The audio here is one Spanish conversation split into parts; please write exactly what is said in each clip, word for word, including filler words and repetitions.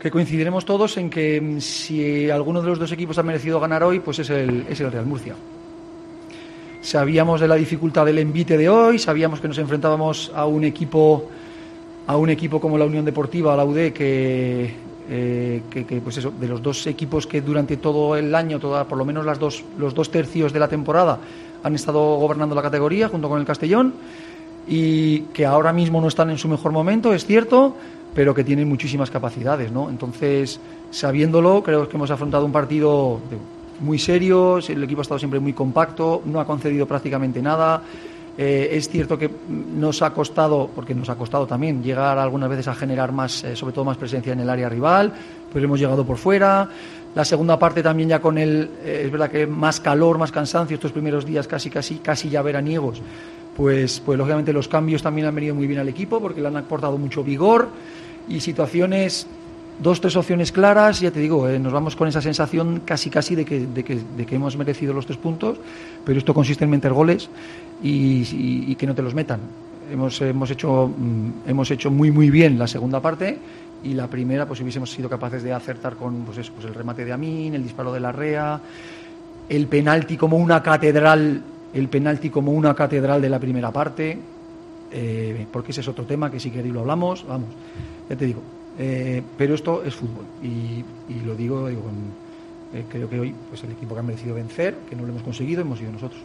que coincidiremos todos en que si alguno de los dos equipos ha merecido ganar hoy, pues es el, es el Real Murcia. Sabíamos de la dificultad del envite de hoy, sabíamos que nos enfrentábamos a un equipo a un equipo como la Unión Deportiva, la U D, que, eh, que, que pues eso, de los dos equipos que durante todo el año, toda, por lo menos las dos, los dos tercios de la temporada, han estado gobernando la categoría junto con el Castellón, y que ahora mismo no están en su mejor momento, es cierto, pero que tienen muchísimas capacidades, ¿no? Entonces, sabiéndolo, creo que hemos afrontado un partido muy serio, el equipo ha estado siempre muy compacto, no ha concedido prácticamente nada. Eh, es cierto que nos ha costado, porque nos ha costado también llegar algunas veces a generar más, eh, sobre todo más presencia en el área rival, pero hemos llegado por fuera. La segunda parte también ya con el, eh, es verdad que más calor, más cansancio, estos primeros días casi casi casi ya veraniegos, pues, pues lógicamente los cambios también han venido muy bien al equipo porque le han aportado mucho vigor y situaciones, dos, tres opciones claras, ya te digo, eh, nos vamos con esa sensación casi casi de que, de, que, de que hemos merecido los tres puntos, pero esto consiste en meter goles y, y, y que no te los metan. Hemos, hemos, hecho, mm, hemos hecho muy muy bien la segunda parte y la primera pues hubiésemos sido capaces de acertar con pues eso, pues el remate de Amin, el disparo de Larrea, el penalti como una catedral, el penalti como una catedral de la primera parte, eh, porque ese es otro tema que si queréis lo hablamos, vamos, ya te digo. Eh, pero esto es fútbol y, y lo digo, digo eh, creo que hoy pues el equipo que ha merecido vencer, que no lo hemos conseguido, hemos sido nosotros.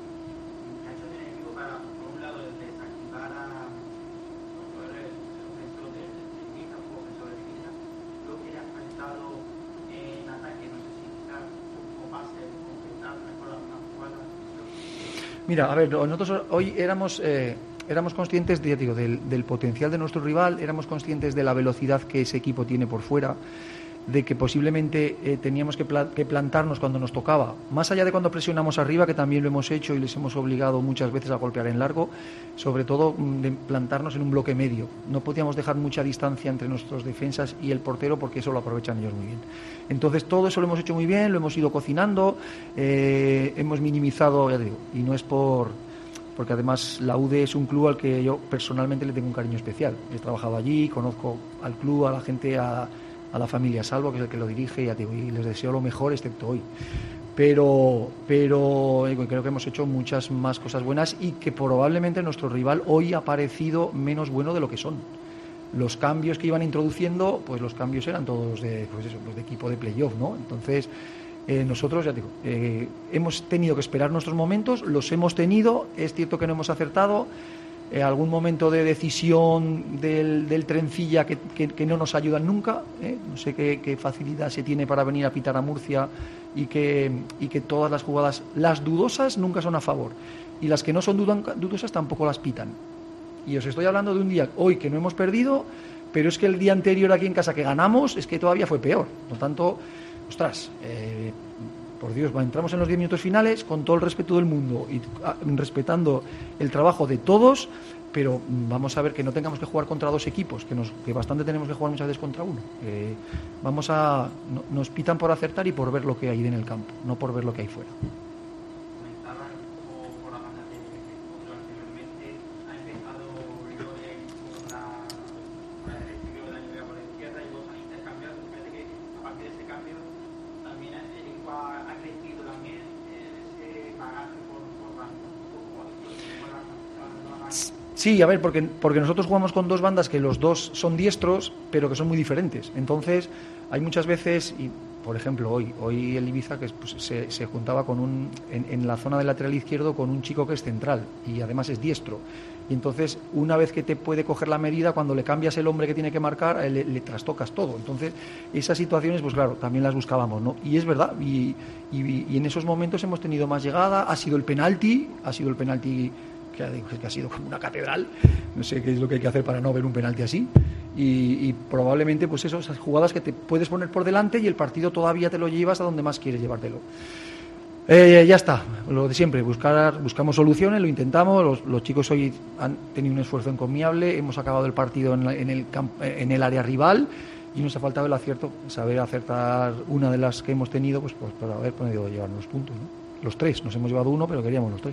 Mira, a ver, nosotros hoy éramos eh, éramos conscientes de, digo, del, del potencial de nuestro rival, éramos conscientes de la velocidad que ese equipo tiene por fuera, de que posiblemente eh, teníamos que, pla- que plantarnos cuando nos tocaba, más allá de cuando presionamos arriba, que también lo hemos hecho y les hemos obligado muchas veces a golpear en largo, sobre todo de plantarnos en un bloque medio. No podíamos dejar mucha distancia entre nuestros defensas y el portero porque eso lo aprovechan ellos muy bien. Entonces todo eso lo hemos hecho muy bien, lo hemos ido cocinando, eh, hemos minimizado, ya digo, y no es por... porque además la U D es un club al que yo personalmente le tengo un cariño especial. He trabajado allí, conozco al club, a la gente, a, a la familia Salvo, que es el que lo dirige, y, digo, y les deseo lo mejor, excepto hoy. Pero, pero digo, creo que hemos hecho muchas más cosas buenas y que probablemente nuestro rival hoy ha parecido menos bueno de lo que son. Los cambios que iban introduciendo, pues los cambios eran todos de, pues eso, los de equipo de playoff, ¿no? Entonces... Eh, nosotros, ya digo, eh, hemos tenido que esperar nuestros momentos, los hemos tenido, es cierto que no hemos acertado, eh, algún momento de decisión del, del trencilla que, que, que no nos ayudan nunca, eh, no sé qué, qué facilidad se tiene para venir a pitar a Murcia y que, y que todas las jugadas, las dudosas nunca son a favor y las que no son dudan, dudosas tampoco las pitan. Y os estoy hablando de un día hoy que no hemos perdido, pero es que el día anterior aquí en casa que ganamos es que todavía fue peor, por lo tanto... Ostras, eh, por Dios, entramos en los diez minutos finales con todo el respeto del mundo y a, respetando el trabajo de todos, pero vamos a ver que no tengamos que jugar contra dos equipos, que, nos, que bastante tenemos que jugar muchas veces contra uno. Eh, vamos a, no, nos pitan por acertar y por ver lo que hay en el campo, no por ver lo que hay fuera. Sí, a ver, porque, porque nosotros jugamos con dos bandas que los dos son diestros, pero que son muy diferentes. Entonces, hay muchas veces, y por ejemplo, hoy hoy el Ibiza que pues, se, se juntaba con un en, en la zona del lateral izquierdo con un chico que es central y además es diestro. Y entonces, una vez que te puede coger la medida, cuando le cambias el hombre que tiene que marcar, le, le trastocas todo. Entonces, esas situaciones, pues claro, también las buscábamos, ¿no? Y es verdad, y, y, y en esos momentos hemos tenido más llegada, ha sido el penalti, ha sido el penalti... que ha sido como una catedral, no sé qué es lo que hay que hacer para no ver un penalti así, y, y probablemente pues eso, esas jugadas que te puedes poner por delante y el partido todavía te lo llevas a donde más quieres llevártelo. Eh, ya está, lo de siempre, buscar, buscamos soluciones, lo intentamos, los, los chicos hoy han tenido un esfuerzo encomiable, hemos acabado el partido en, la, en, el, camp, en el área rival y nos ha faltado el acierto, saber acertar una de las que hemos tenido pues, pues para haber podido llevarnos los puntos, ¿no? Los tres, nos hemos llevado uno pero queríamos los tres.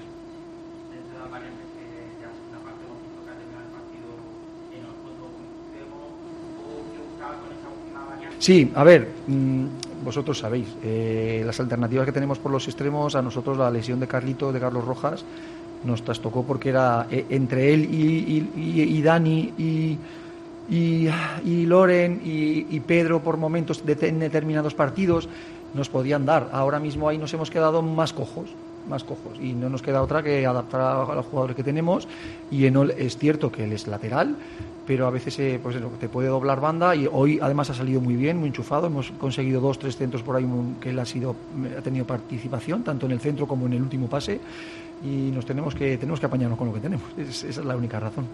Sí, a ver, mmm, vosotros sabéis, eh, las alternativas que tenemos por los extremos, a nosotros la lesión de Carlito, de Carlos Rojas, nos trastocó porque era eh, entre él y, y, y, y Dani y, y, y Loren y, y Pedro por momentos de, en determinados partidos nos podían dar. Ahora mismo ahí nos hemos quedado más cojos, más cojos y no nos queda otra que adaptar a los jugadores que tenemos. Y Enol es cierto que él es lateral, pero a veces eh, pues eso, te puede doblar banda y hoy además ha salido muy bien, muy enchufado. Hemos conseguido dos, tres centros por ahí que él ha sido ha tenido participación tanto en el centro como en el último pase y nos tenemos que tenemos que apañarnos con lo que tenemos. Es, esa es la única razón.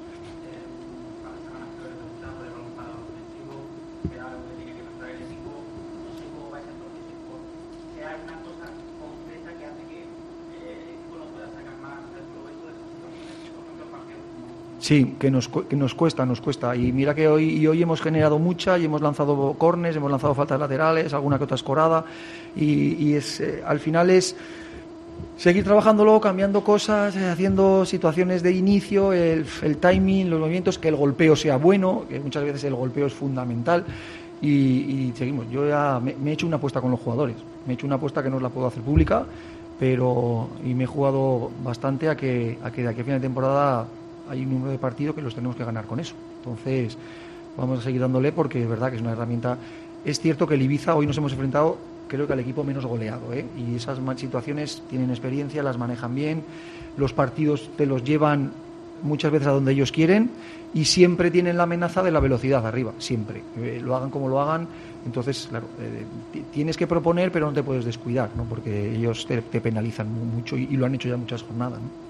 Sí, que nos, que nos cuesta, nos cuesta. Y mira que hoy, y hoy hemos generado mucha y hemos lanzado córners, hemos lanzado faltas laterales, alguna que otra escorada. Y, y es, eh, al final es seguir trabajándolo, cambiando cosas, eh, haciendo situaciones de inicio, el, el timing, los movimientos, que el golpeo sea bueno, que muchas veces el golpeo es fundamental. Y, y seguimos. Yo ya me, me he hecho una apuesta con los jugadores. Me he hecho una apuesta que no la puedo hacer pública, pero y me he jugado bastante a que, a que de aquí a final de temporada hay un número de partidos que los tenemos que ganar con eso. Entonces, vamos a seguir dándole porque es verdad que es una herramienta. Es cierto que el Ibiza hoy nos hemos enfrentado, creo que al equipo menos goleado, ¿eh? Y esas situaciones tienen experiencia, las manejan bien, los partidos te los llevan muchas veces a donde ellos quieren y siempre tienen la amenaza de la velocidad arriba, siempre. Eh, lo hagan como lo hagan, entonces, claro, eh, tienes que proponer, pero no te puedes descuidar, ¿no? Porque ellos te, te penalizan mucho y, y lo han hecho ya muchas jornadas, ¿no?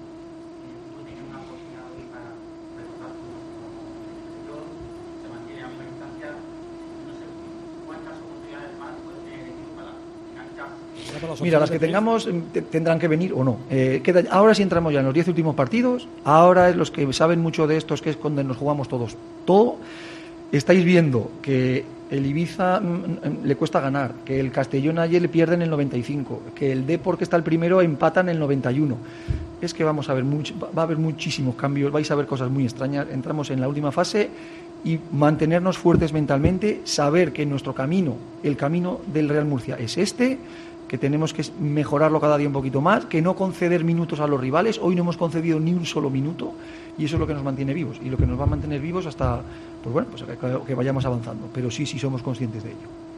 Mira, las que tengamos tendrán que venir o no. Eh, queda, ahora sí entramos ya en los diez últimos partidos. Ahora es los que saben mucho de estos, que es donde nos jugamos todos todo. Estáis viendo que el Ibiza mm, le cuesta ganar, que el Castellón ayer le pierde en el noventa y cinco, que el Depor, que está el primero, empata en el noventa y uno. Es que vamos a ver mucho, va a haber muchísimos cambios, vais a ver cosas muy extrañas. Entramos en la última fase y mantenernos fuertes mentalmente, saber que nuestro camino, el camino del Real Murcia es este, que tenemos que mejorarlo cada día un poquito más, que no conceder minutos a los rivales. Hoy no hemos concedido ni un solo minuto y eso es lo que nos mantiene vivos y lo que nos va a mantener vivos hasta, pues bueno, pues que, que vayamos avanzando. Pero sí, sí somos conscientes de ello.